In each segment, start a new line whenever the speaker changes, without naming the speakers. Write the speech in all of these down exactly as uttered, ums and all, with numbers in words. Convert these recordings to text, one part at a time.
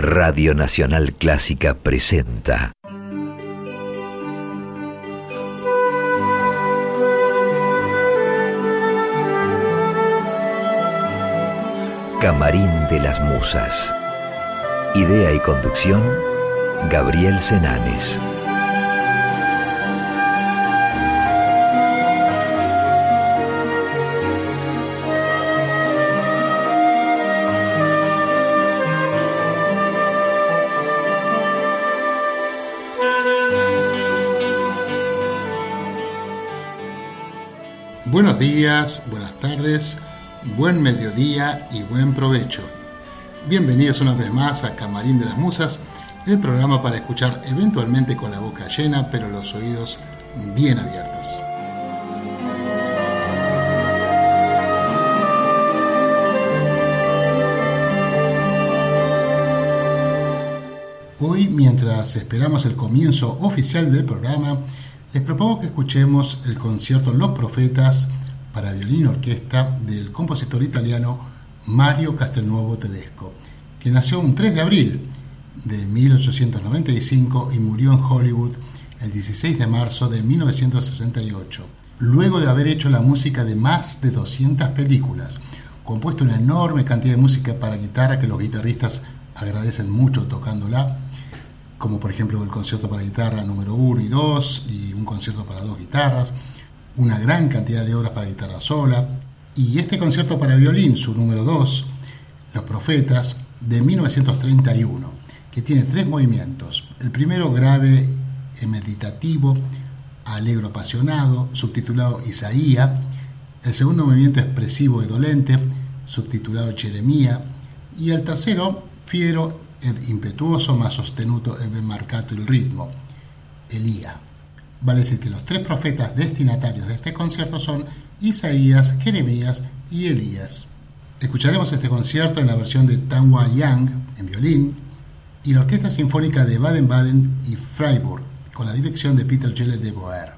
Radio Nacional Clásica presenta Camarín de las Musas. Idea y conducción, Gabriel Senanes.
Buenos días, buenas tardes, buen mediodía y buen provecho. Bienvenidos una vez más a Camarín de las Musas, el programa para escuchar eventualmente con la boca llena, pero los oídos bien abiertos. Hoy, mientras esperamos el comienzo oficial del programa, les propongo que escuchemos el concierto Los Profetas para violín y orquesta del compositor italiano Mario Castelnuovo Tedesco, que nació un tres de abril de mil ochocientos noventa y cinco y murió en Hollywood el dieciséis de marzo de mil novecientos sesenta y ocho, luego de haber hecho la música de más de doscientas películas, compuesto una enorme cantidad de música para guitarra que los guitarristas agradecen mucho tocándola, como por ejemplo el concierto para guitarra número uno y dos y un concierto para dos guitarras, una gran cantidad de obras para guitarra sola, y este concierto para violín, su número dos, Los Profetas, de mil novecientos treinta y uno, que tiene tres movimientos. El primero grave e meditativo, alegro apasionado, subtitulado Isaía. El segundo movimiento expresivo e dolente, subtitulado Jeremia. Y el tercero, fiero ed impetuoso ma sostenuto e ben marcato il ritmo, Elía. Vale decir que los tres profetas destinatarios de este concierto son Isaías, Jeremías y Elías. Escucharemos este concierto en la versión de Tanwa Yang en violín y la Orquesta Sinfónica de Baden-Baden y Freiburg con la dirección de Peter Gilles de Boer.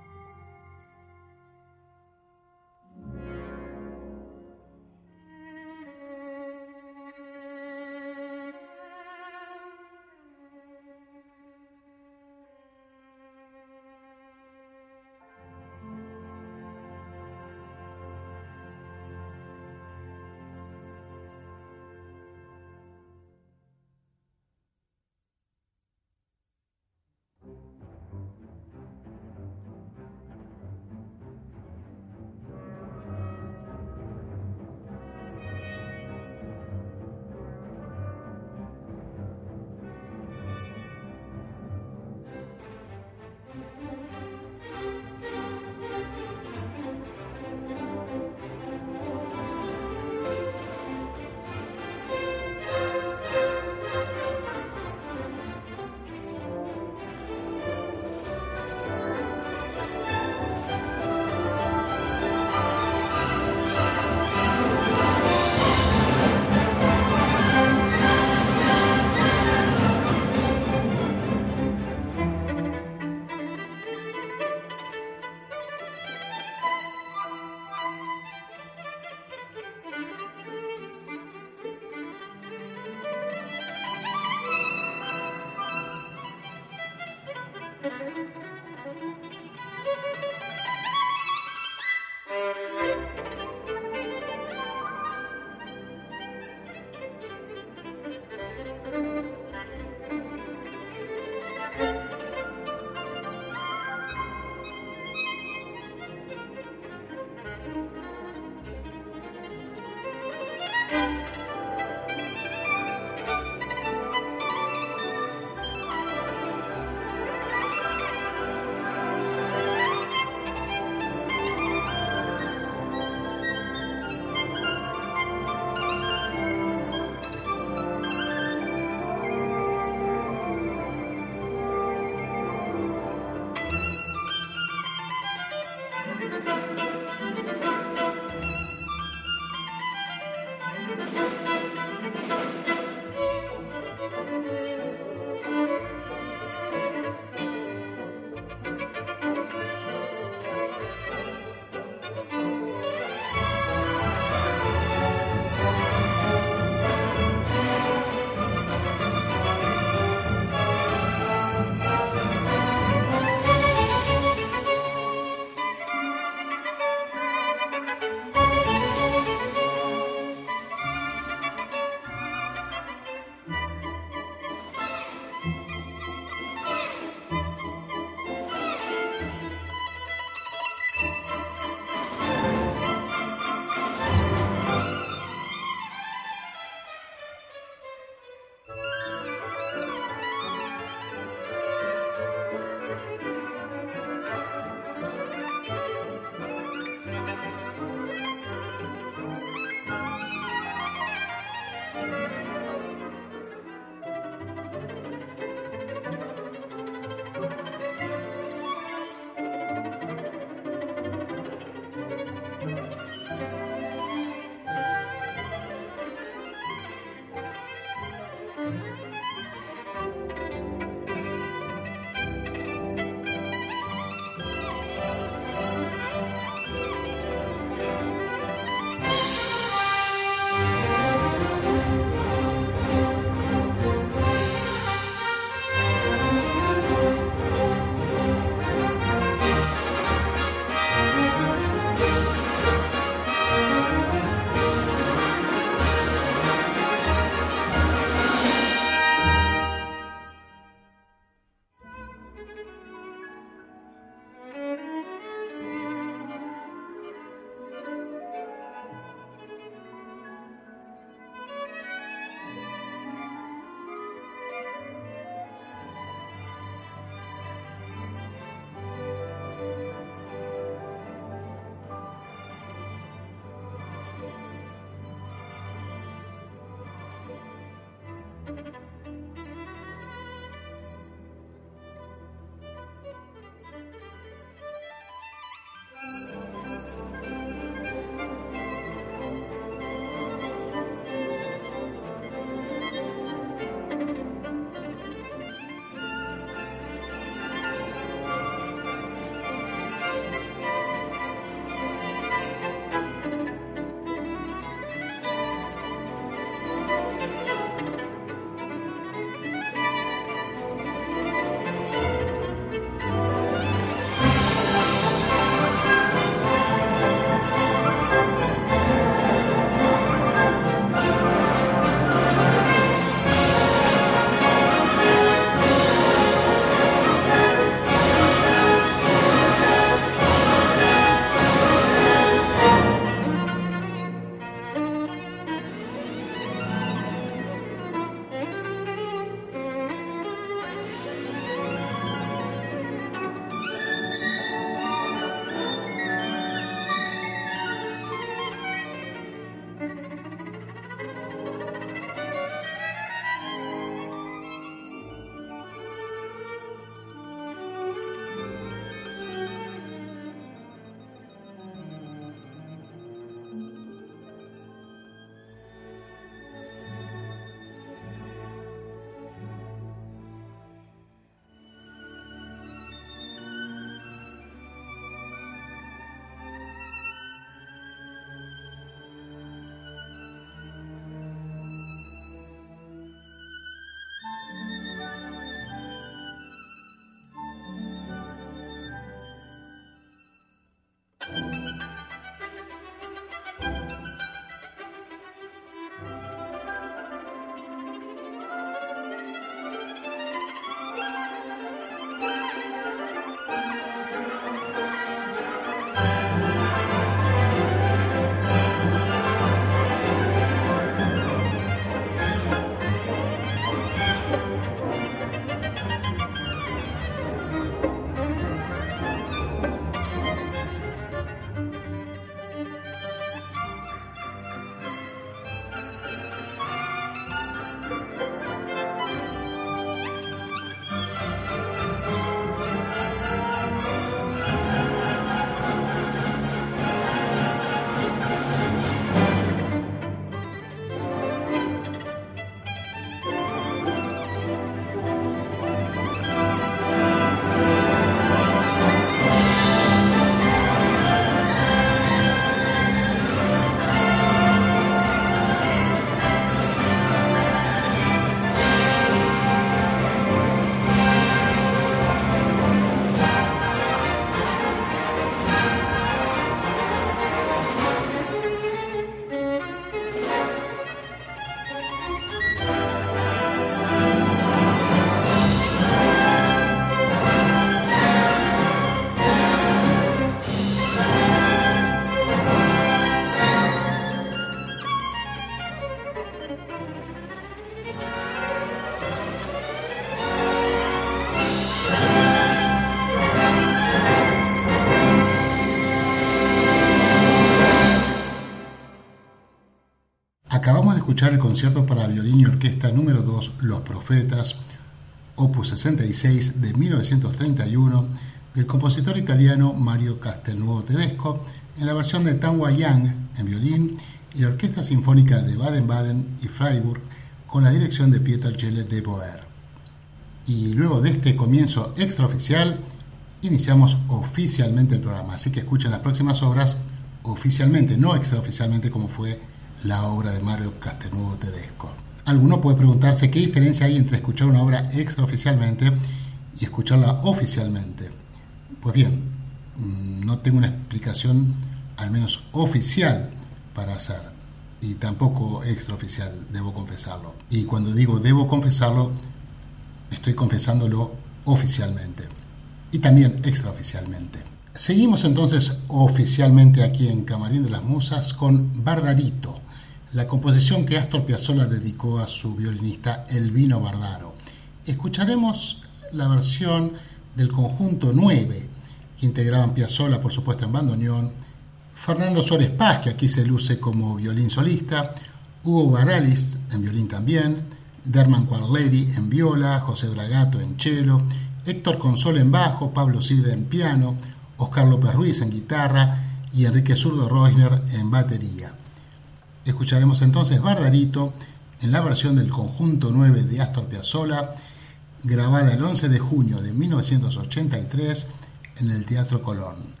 escuchar el concierto para violín y orquesta número dos, Los Profetas, opus sesenta y seis de mil novecientos treinta y uno, del compositor italiano Mario Castelnuovo Tedesco, en la versión de Tan Hua Yang en violín y la Orquesta Sinfónica de Baden-Baden y Freiburg con la dirección de Pieter Gelle de Boer. Y luego de este comienzo extraoficial, iniciamos oficialmente el programa, así que escuchen las próximas obras oficialmente, no extraoficialmente como fue la obra de Mario Castelnuovo Tedesco. Alguno puede preguntarse qué diferencia hay entre escuchar una obra extraoficialmente y escucharla oficialmente. Pues bien, no tengo una explicación, al menos oficial, para hacer, y tampoco extraoficial, debo confesarlo. Y cuando digo debo confesarlo, estoy confesándolo oficialmente y también extraoficialmente. Seguimos entonces oficialmente aquí en Camarín de las Musas con Bardarito, la composición que Astor Piazzolla dedicó a su violinista Elvino Bardaro. Escucharemos la versión del conjunto nueve, que integraban Piazzolla, por supuesto, en bandoneón, Fernando Suárez Paz, que aquí se luce como violín solista, Hugo Baralis en violín también, Derman Quaglieri en viola, José Bragato en cello, Héctor Consol en bajo, Pablo Silva en piano, Oscar López Ruiz en guitarra y Enrique Zurdo Reusner en batería. Escucharemos entonces Bardarito en la versión del conjunto nueve de Astor Piazzolla, grabada el once de junio de mil novecientos ochenta y tres en el Teatro Colón.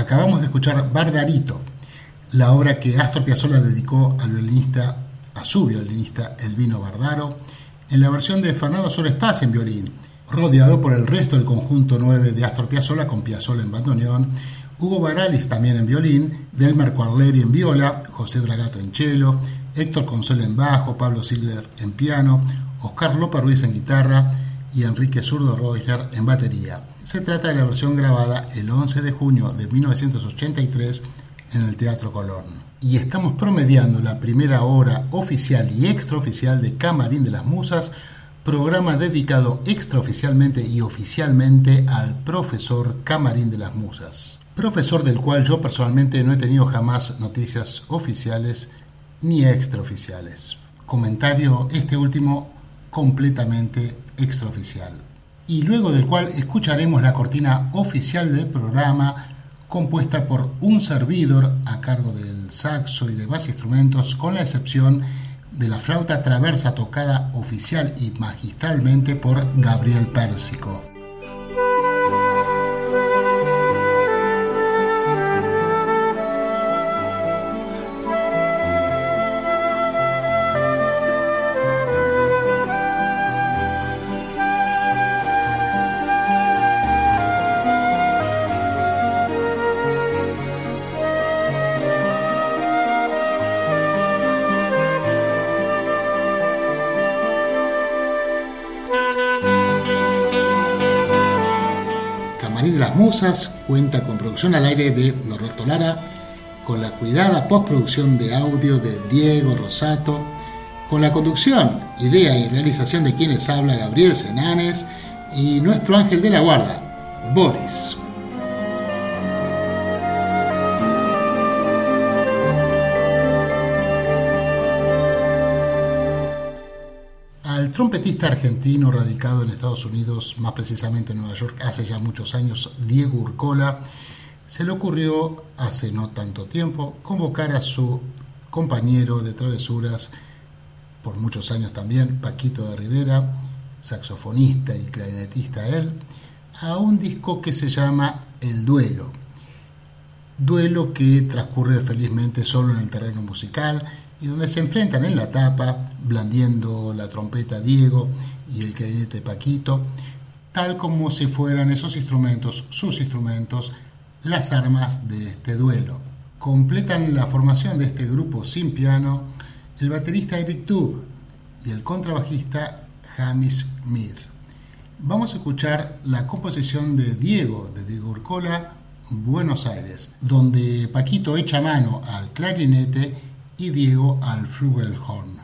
Acabamos de escuchar Bardarito, la obra que Astor Piazzolla dedicó al violinista, a su violinista Elvino Bardaro, en la versión de Fernando Suárez Paz en violín, rodeado por el resto del conjunto nueve de Astor Piazzolla, con Piazzolla en bandoneón, Hugo Baralis también en violín, Delmer Quarleri en viola, José Bragato en cello, Héctor Consola en bajo, Pablo Ziegler en piano, Oscar López Ruiz en guitarra y Enrique Zurdo Reusler en batería. Se trata de la versión grabada el once de junio de mil novecientos ochenta y tres en el Teatro Colón. Y estamos promediando la primera hora oficial y extraoficial de Camarín de las Musas, programa dedicado extraoficialmente y oficialmente al profesor Camarín de las Musas. Profesor del cual yo personalmente no he tenido jamás noticias oficiales ni extraoficiales. Comentario este último completamente extraoficial. Y luego del cual escucharemos la cortina oficial del programa, compuesta por un servidor a cargo del saxo y demás instrumentos, con la excepción de la flauta traversa tocada oficial y magistralmente por Gabriel Pérsico. Musas cuenta con producción al aire de Norberto Lara, con la cuidada postproducción de audio de Diego Rosato, con la conducción, idea y realización de quienes habla Gabriel Senanes y nuestro ángel de la guarda, Boris. Al trompetista argentino radicado en Estados Unidos, más precisamente en Nueva York, hace ya muchos años, Diego Urcola, se le ocurrió, hace no tanto tiempo, convocar a su compañero de travesuras, por muchos años también, Paquito de Rivera, saxofonista y clarinetista él, a un disco que se llama El Duelo. Duelo que transcurre felizmente solo en el terreno musical, y donde se enfrentan en la tapa, blandiendo la trompeta Diego y el clarinete Paquito, tal como si fueran esos instrumentos, sus instrumentos, las armas de este duelo. Completan la formación de este grupo sin piano el baterista Eric Dube y el contrabajista Hamish Smith. Vamos a escuchar la composición de Diego, de Diego Urcola, Buenos Aires, donde Paquito echa mano al clarinete y Diego al flugelhorn.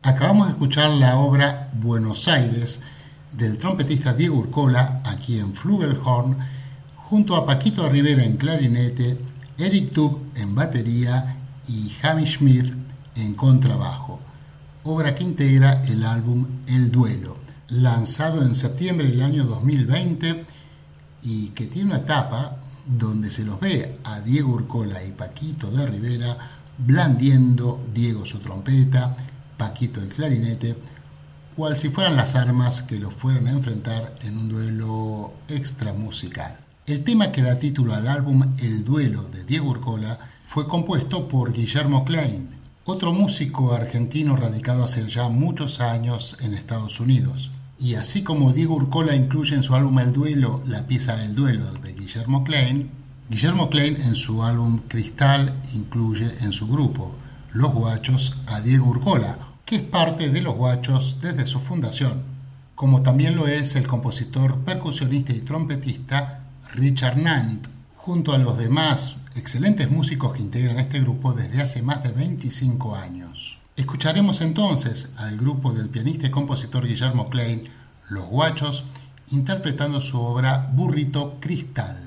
Acabamos de escuchar la obra Buenos Aires del trompetista Diego Urcola, aquí en Flugelhorn, junto a Paquito Rivera en clarinete, Eric Tubb en batería y Javi Schmidt en contrabajo, obra que integra el álbum El Duelo, lanzado en septiembre del año dos mil veinte y que tiene una tapa donde se los ve a Diego Urcola y Paquito de Rivera blandiendo, Diego su trompeta, Paquito el clarinete, cual si fueran las armas que los fueran a enfrentar en un duelo extramusical. El tema que da título al álbum El Duelo de Diego Urcola fue compuesto por Guillermo Klein, otro músico argentino radicado hace ya muchos años en Estados Unidos. Y así como Diego Urcola incluye en su álbum El Duelo la pieza El Duelo de Guillermo Klein, Guillermo Klein en su álbum Cristal incluye en su grupo Los Guachos a Diego Urcola, que es parte de Los Guachos desde su fundación, como también lo es el compositor, percusionista y trompetista Richard Nant, junto a los demás excelentes músicos que integran este grupo desde hace más de veinticinco años. Escucharemos entonces al grupo del pianista y compositor Guillermo Klein, Los Guachos, interpretando su obra Burrito Cristal.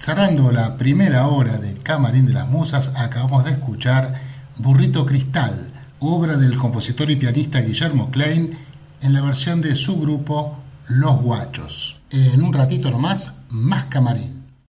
Cerrando la primera hora de Camarín de las Musas, acabamos de escuchar Burrito Cristal, obra del compositor y pianista Guillermo Klein, en la versión de su grupo Los Guachos. En un ratito nomás, más Camarín.